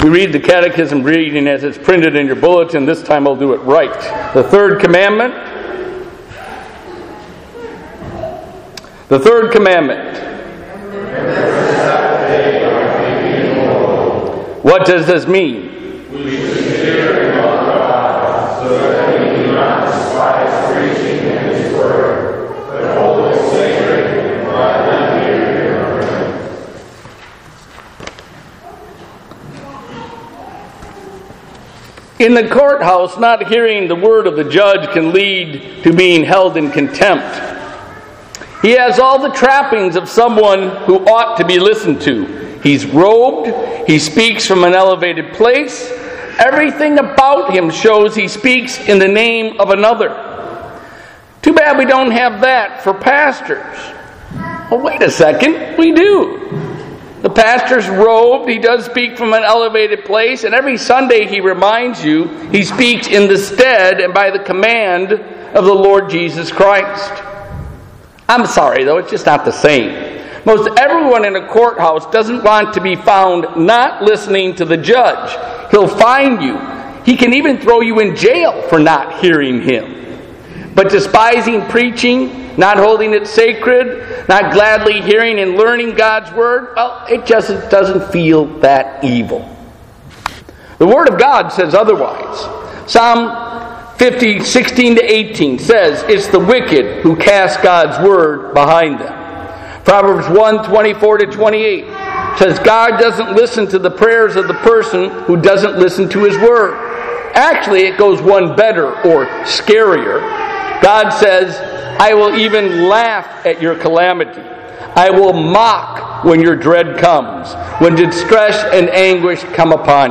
We read the catechism reading as it's printed in your bulletin. This time I'll do it right. The third commandment. The third commandment. What does this mean? We should fear and love God, so that we do not despise preaching in His word, but hold it sacred and gladly hear your word. In the courthouse, not hearing the word of the judge can lead to being held in contempt. He has all the trappings of someone who ought to be listened to. He's robed, he speaks from an elevated place. Everything about him shows he speaks in the name of another. Too bad we don't have that for pastors. Well, wait a second, we do. The pastor's robed, he does speak from an elevated place, and every Sunday he reminds you he speaks in the stead and by the command of the Lord Jesus Christ. I'm sorry, though, it's just not the same. Most everyone in a courthouse doesn't want to be found not listening to the judge. He'll fine you. He can even throw you in jail for not hearing him. But despising preaching, not holding it sacred, not gladly hearing and learning God's word, well, it just doesn't feel that evil. The Word of God says otherwise. Psalm 50, 16-18 says, it's the wicked who cast God's word behind them. Proverbs 1, 24-28 says God doesn't listen to the prayers of the person who doesn't listen to His word. Actually, it goes one better or scarier. God says, I will even laugh at your calamity. I will mock when your dread comes, when distress and anguish come upon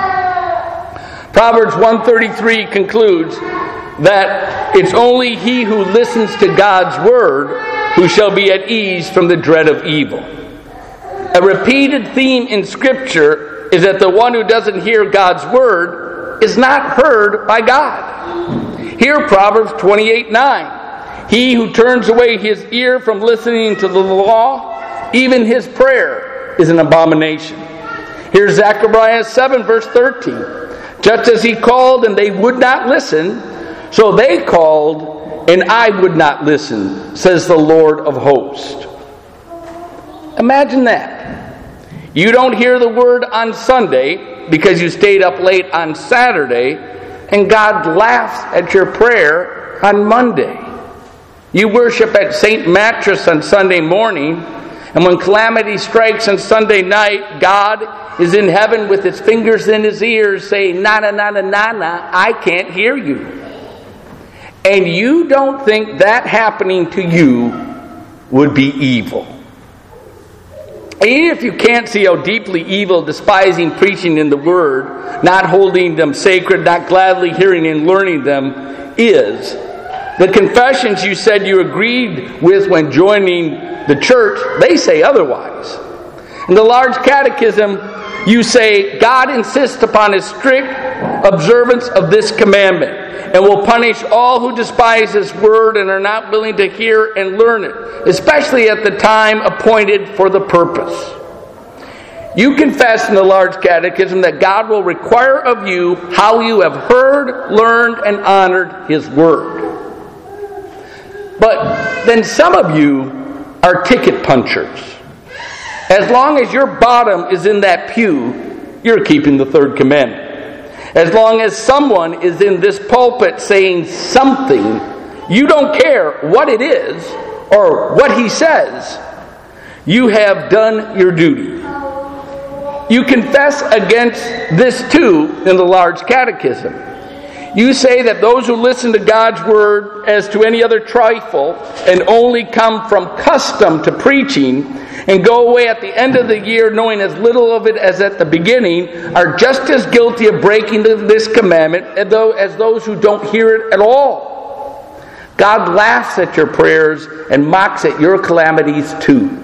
you. Proverbs 1:33 concludes that it's only he who listens to God's word who shall be at ease from the dread of evil. A repeated theme in Scripture is that the one who doesn't hear God's word is not heard by God. Hear Proverbs 28:9. He who turns away his ear from listening to the law, even his prayer is an abomination. Here's Zechariah 7, verse 13. Just as he called and they would not listen, so they called and I would not listen, says the Lord of hosts. Imagine that. You don't hear the word on Sunday because you stayed up late on Saturday, and God laughs at your prayer on Monday. You worship at St. Mattress on Sunday morning, and when calamity strikes on Sunday night, God is in heaven with His fingers in His ears saying, na na na na na na, I can't hear you. And you don't think that happening to you would be evil. And even if you can't see how deeply evil despising preaching in the Word, not holding them sacred, not gladly hearing and learning them is, the confessions you said you agreed with when joining the church, they say otherwise. In the large catechism, you say God insists upon a strict observance of this commandment and will punish all who despise His word and are not willing to hear and learn it, especially at the time appointed for the purpose. You confess in the large catechism that God will require of you how you have heard, learned, and honored His word. But then some of you are ticket punchers. As long as your bottom is in that pew, you're keeping the third commandment. As long as someone is in this pulpit saying something, you don't care what it is or what he says. You have done your duty. You confess against this too in the large catechism. You say that those who listen to God's word as to any other trifle and only come from custom to preaching and go away at the end of the year knowing as little of it as at the beginning are just as guilty of breaking this commandment as those who don't hear it at all. God laughs at your prayers and mocks at your calamities too.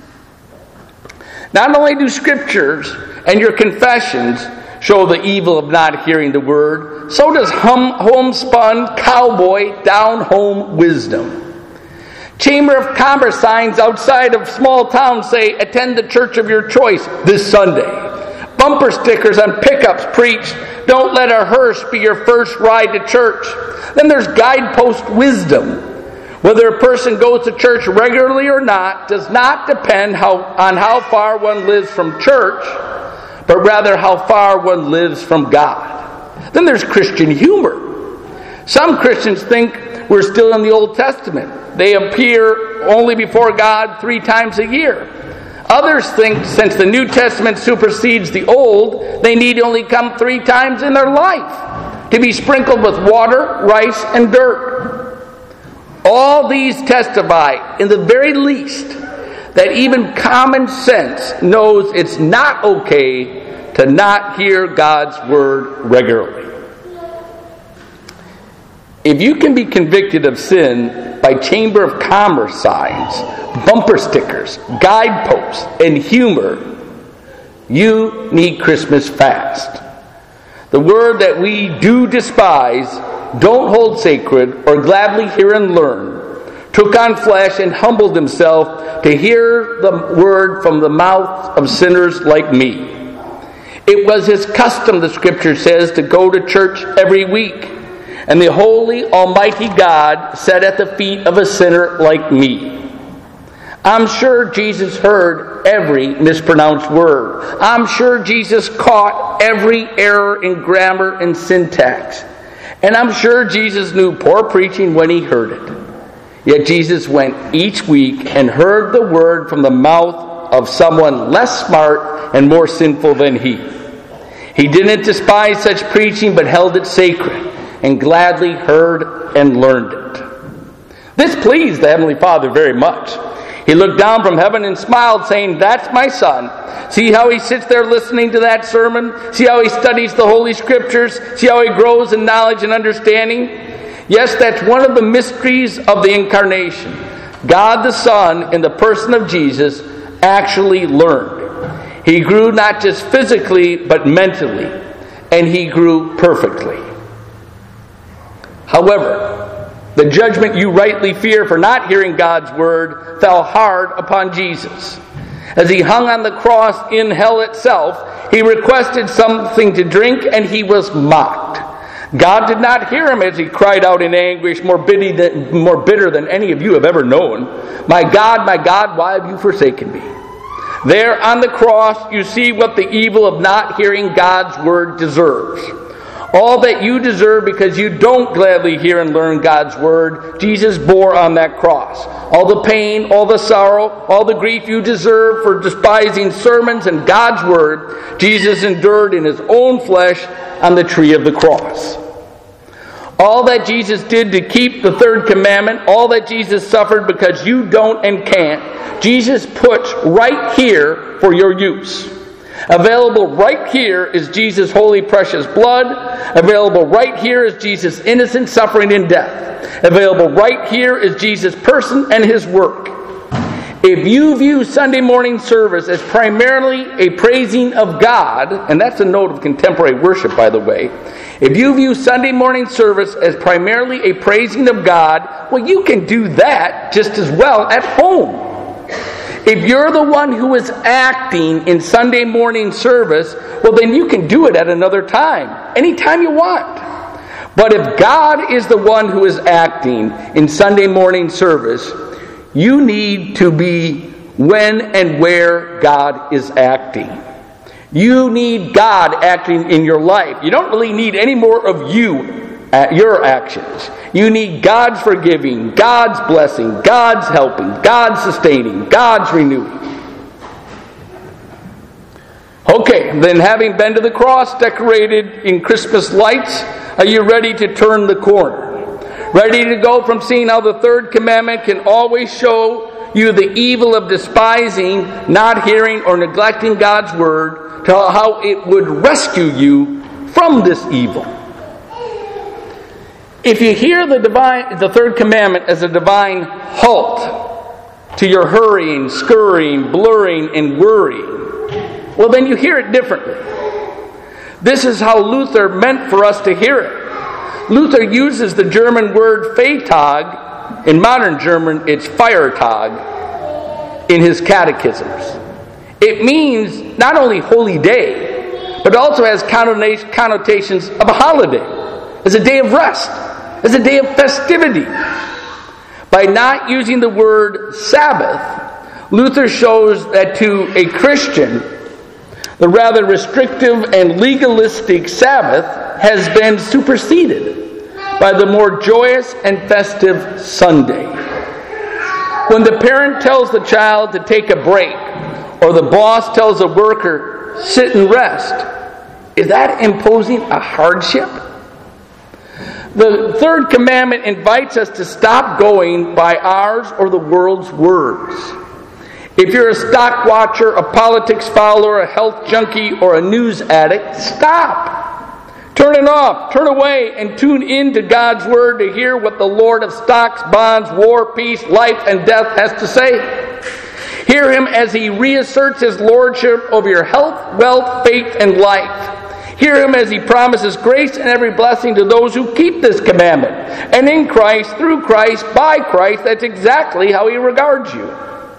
Not only do scriptures and your confessions show the evil of not hearing the word, so does homespun, cowboy, down-home wisdom. Chamber of Commerce signs outside of small towns say, attend the church of your choice this Sunday. Bumper stickers on pickups preach, "Don't let a hearse be your first ride to church." Then there's guidepost wisdom. Whether a person goes to church regularly or not does not depend on how far one lives from church, but rather how far one lives from God. Then there's Christian humor. Some Christians think we're still in the Old Testament. They appear only before God 3 times a year. Others think since the New Testament supersedes the Old, they need only come 3 times in their life to be sprinkled with water, rice, and dirt. All these testify, in the very least, that even common sense knows it's not okay to not hear God's Word regularly. If you can be convicted of sin by Chamber of Commerce signs, bumper stickers, guideposts, and humor, you need Christmas fast. The Word that we do despise, don't hold sacred, or gladly hear and learn, took on flesh and humbled himself to hear the Word from the mouth of sinners like me. It was his custom, the Scripture says, to go to church every week. And the holy, almighty God sat at the feet of a sinner like me. I'm sure Jesus heard every mispronounced word. I'm sure Jesus caught every error in grammar and syntax. And I'm sure Jesus knew poor preaching when he heard it. Yet Jesus went each week and heard the word from the mouth of someone less smart and more sinful than he. He didn't despise such preaching, but held it sacred and gladly heard and learned it. This pleased the Heavenly Father very much. He looked down from heaven and smiled, saying, "That's my son. See how he sits there listening to that sermon? See how he studies the Holy Scriptures? See how he grows in knowledge and understanding?" Yes, that's one of the mysteries of the Incarnation. God the Son, in the person of Jesus, actually learned. He grew not just physically, but mentally. And he grew perfectly. However, the judgment you rightly fear for not hearing God's Word fell hard upon Jesus. As he hung on the cross in hell itself, he requested something to drink and he was mocked. God did not hear him as he cried out in anguish, more bitter than any of you have ever known, my God, why have you forsaken me?" There on the cross, you see what the evil of not hearing God's Word deserves. All that you deserve because you don't gladly hear and learn God's Word, Jesus bore on that cross. All the pain, all the sorrow, all the grief you deserve for despising sermons and God's Word, Jesus endured in his own flesh on the tree of the cross. All that Jesus did to keep the 3rd commandment, all that Jesus suffered because you don't and can't, Jesus puts right here for your use. Available right here is Jesus' holy precious blood. Available right here is Jesus' innocent suffering and death. Available right here is Jesus' person and his work. If you view Sunday morning service as primarily a praising of God, and that's a note of contemporary worship, by the way. If you view Sunday morning service as primarily a praising of God, well, you can do that just as well at home. If you're the one who is acting in Sunday morning service, well, then you can do it at another time, anytime you want. But if God is the one who is acting in Sunday morning service, you need to be when and where God is acting. You need God acting in your life. You don't really need any more of your actions. You need God's forgiving, God's blessing, God's helping, God's sustaining, God's renewing. Okay, then having been to the cross decorated in Christmas lights, are you ready to turn the corner? Ready to go from seeing how the 3rd commandment can always show you the evil of despising, not hearing, or neglecting God's Word, to how it would rescue you from this evil? If you hear the 3rd commandment as a divine halt to your hurrying, scurrying, blurring, and worrying, well, then you hear it differently. This is how Luther meant for us to hear it. Luther uses the German word Feiertag, in modern German it's Feiertag, in his catechisms. It means not only holy day, but also has connotations of a holiday, as a day of rest, as a day of festivity. By not using the word Sabbath, Luther shows that to a Christian, the rather restrictive and legalistic Sabbath has been superseded by the more joyous and festive Sunday. When the parent tells the child to take a break, or the boss tells a worker, sit and rest, is that imposing a hardship? The third commandment invites us to stop going by ours or the world's words. If you're a stock watcher, a politics follower, a health junkie, or a news addict, stop. Turn it off, turn away, and tune in to God's Word to hear what the Lord of stocks, bonds, war, peace, life, and death has to say. Hear Him as He reasserts His lordship over your health, wealth, faith, and life. Hear Him as He promises grace and every blessing to those who keep this commandment. And in Christ, through Christ, by Christ, that's exactly how He regards you.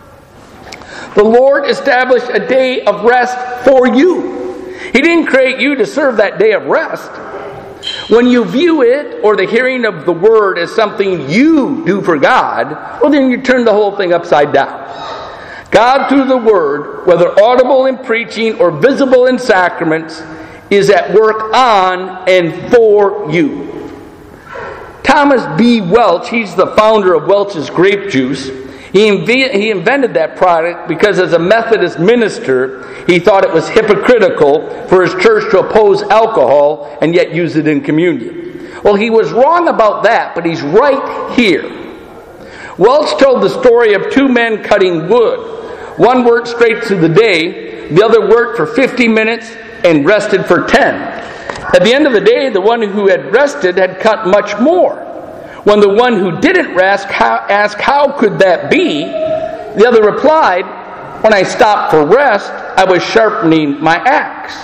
The Lord established a day of rest for you. He didn't create you to serve that day of rest. When you view it or the hearing of the Word as something you do for God, well, then you turn the whole thing upside down. God, through the Word, whether audible in preaching or visible in sacraments, is at work on and for you. Thomas B. Welch, he's the founder of Welch's grape juice. He invented that product because as a Methodist minister, he thought it was hypocritical for his church to oppose alcohol and yet use it in communion. Well, he was wrong about that, but he's right here. Welch told the story of two men cutting wood. One worked straight through the day, the other worked for 50 minutes and rested for 10. At the end of the day, the one who had rested had cut much more. When the one who didn't rest asked how could that be, the other replied, when I stopped for rest, I was sharpening my axe.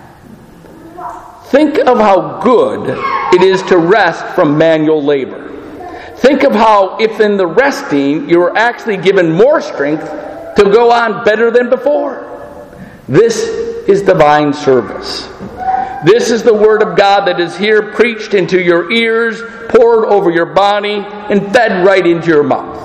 Think of how good it is to rest from manual labor. Think of how, if in the resting, you are actually given more strength to go on better than before. This is divine service. This is the Word of God that is here preached into your ears, poured over your body, and fed right into your mouth.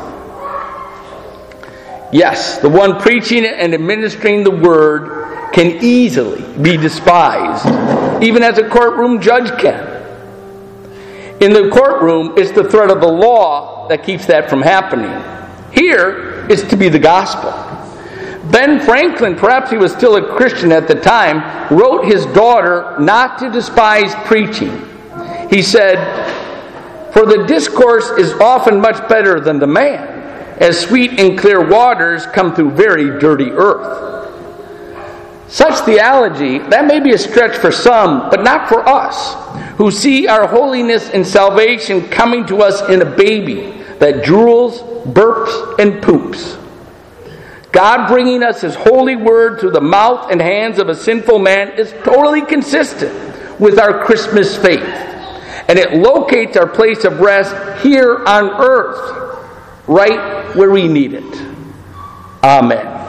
Yes, the one preaching and administering the Word can easily be despised, even as a courtroom judge can. In the courtroom, it's the threat of the law that keeps that from happening. Here is to be the gospel. Ben Franklin, perhaps he was still a Christian at the time, wrote his daughter not to despise preaching. He said, "For the discourse is often much better than the man, as sweet and clear waters come through very dirty earth." Such theology, that may be a stretch for some, but not for us, who see our holiness and salvation coming to us in a baby that drools, burps, and poops. God bringing us His holy word through the mouth and hands of a sinful man is totally consistent with our Christmas faith. And it locates our place of rest here on earth, right where we need it. Amen.